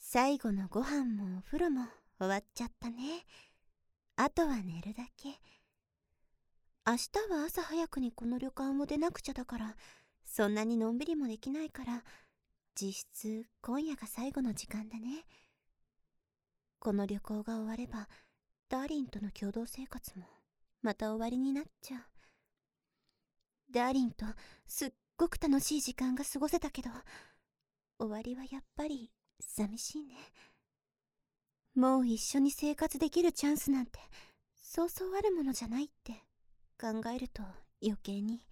最後のご飯もお風呂も終わっちゃったね。あとは寝るだけ。明日は朝早くにこの旅館を出なくちゃだから、そんなにのんびりもできないから、実質今夜が最後の時間だね。この旅行が終われば、ダーリンとの共同生活もまた終わりになっちゃう。ダーリンとすっごく楽しい時間が過ごせたけど、終わりはやっぱり寂しいね。もう一緒に生活できるチャンスなんてそうそうあるものじゃないって考えると余計に。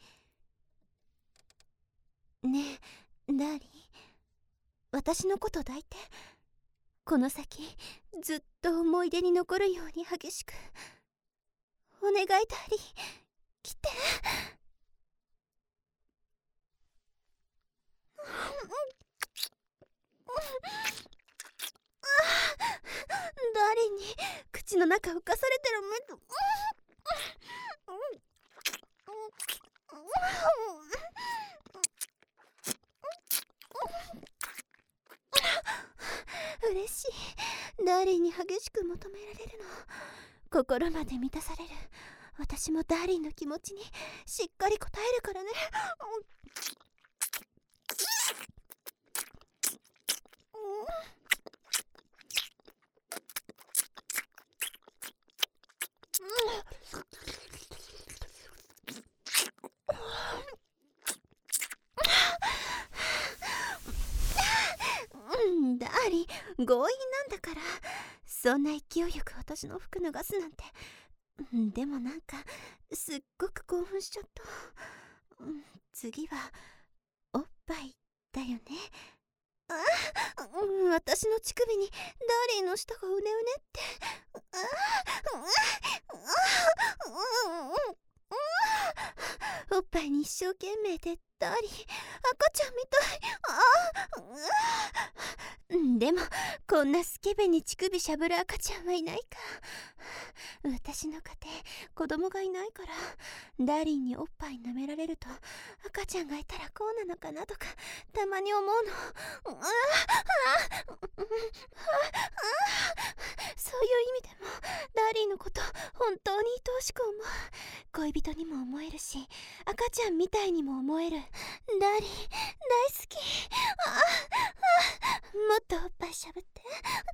ねえダーリン、私のこと抱いて。この先ずっと思い出に残るように激しくお願い。ダーリン来て。ダーリンに口の中浮かされてる目と嬉しい。ダーリンに激しく求められるの、心まで満たされる。私もダーリンの気持ちにしっかり応えるからね。ダーリン強引なんだから、そんな勢いよく私の服脱がすなんて。でもなんかすっごく興奮しちゃった。次はおっぱいだよね。私の乳首にダーリンの舌がうねうねって。おっぱいに一生懸命でダーリン赤ちゃんみたい。でもこんなスケベに乳首しゃぶる赤ちゃんはいないか。私の家庭子供がいないから、ダーリンにおっぱい舐められると赤ちゃんがいたらこうなのかなとかたまに思うの。そういう意味でもダーリンのこと本当に愛おしく思う。恋人にも思えるし赤ちゃんみたいにも思える。ダーリン大好き。もっとおっぱいしゃぶって。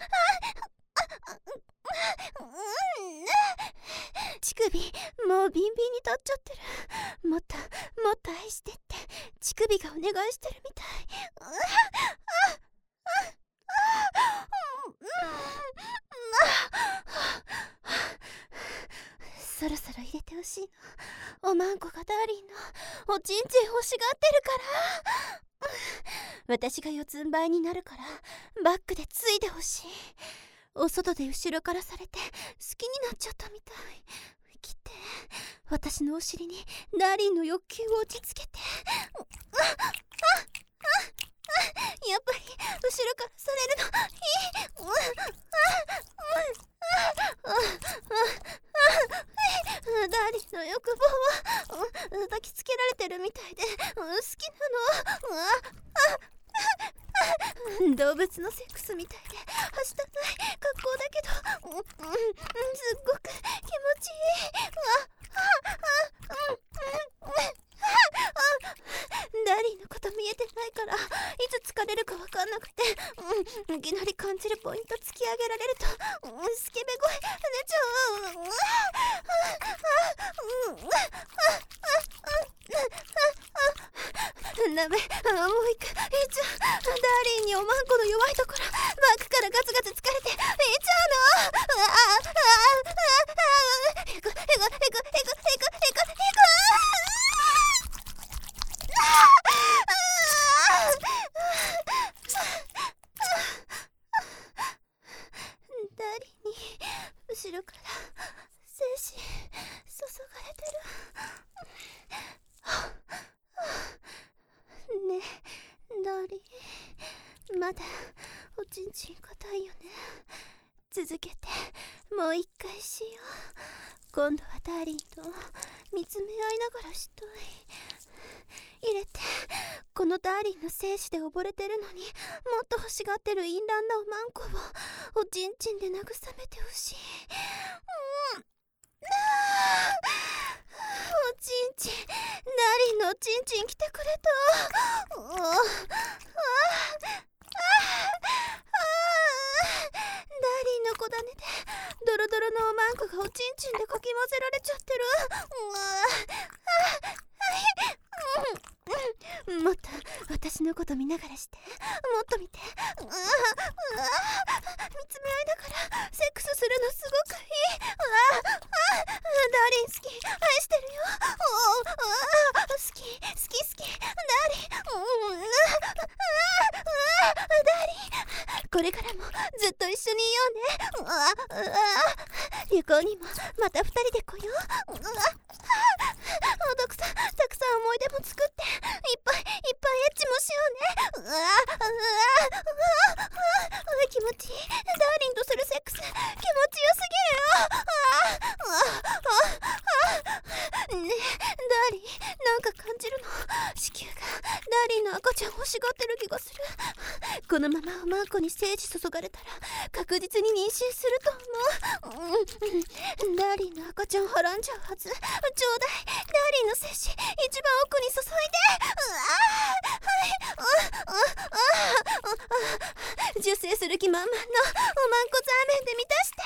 乳首もうビンビンに立っちゃってる。もっともっと愛してって乳首がお願いしてるみたい。そろそろ入れてほしいの。おまんこがダーリンのおちんちん欲しがってるから。私が四つん這いになるからバックでついてほしい。お外で後ろからされて好きになっちゃったみたい。来て、私のお尻にダーリンの欲求を落ち着けて。やっぱり後ろからされるのいい。ダーリンの欲望は抱きつけられてるみたいで好きなの。動物のセックスみたいではしたない格好だけどすっごく気持ちいい。ダーリンのこと見えてないからいつ疲れるか分かんなくて、いきなり感じるポイント突き上げられるとスケベ声出ちゃう。ダメ、もう一回いっちゃう。ダーリンにおまんこの弱いところバックからガツガツ疲れていっちゃうの。へこへこへこへこへこへこへこ。ダーリンに後ろから精子注がれてる。ねえダーリン、まだおちんちん硬いよね。 続けてもう一回しよう。今度はダーリンと見つめ合いながらしたい。入れて、このダーリンの精子で溺れてるのにもっと欲しがってる淫乱なおまんこをおちんちんで慰めてほしい。おちんちん、ダーリンのおちんちん来てくれた。ダーリンの子種でドロドロのおまんこがおちんちんでかき混ぜられちゃってる。もっと私のこと見ながらして。もっと見て。見つめ合いながらセックスするのすごくいい。ダーリン好き、愛してるよ。好きダーリン。ダーリン、これからもずっと一緒にいようね。旅行にもまた二人で来よう。たくさん思い出も作っていっぱいエッチもしようね。気持ちいい。ダーリンとするセックス気持ちよすぎる。ねえダーリン、なんか感じるの？子宮がダーリンの赤ちゃん欲しがってる気がする。このままおまんこに精子注がれたら確実に妊娠すると思う。ダーリンの赤ちゃんはらんじゃうはず。ちょうだい、ダーリンの精子一番奥に注いで。受精する気満々のおまんこザーメンで満たして。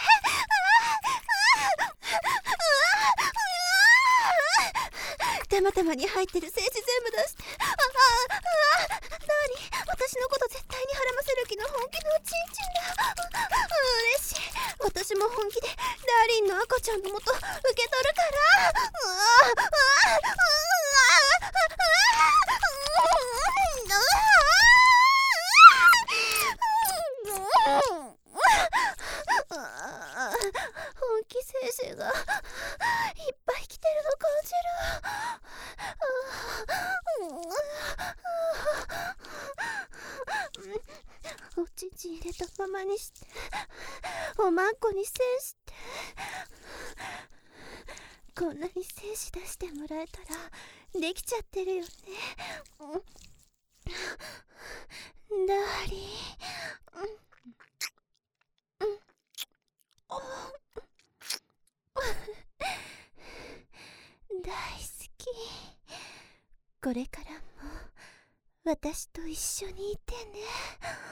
たまに入ってる精子全部出して。ダーリン、私のこと絶対に孕ませる気の本気のおちんちんだ。嬉しい。私も本気でダーリンの赤ちゃんのもと受け取るから。本気精子がいっぱい来てるの感じる。おちんちん入れたままにしておまんこに精子って。こんなに精子出してもらえたらできちゃってるよね。ダーリン、大好き。これからも私と一緒にいてね。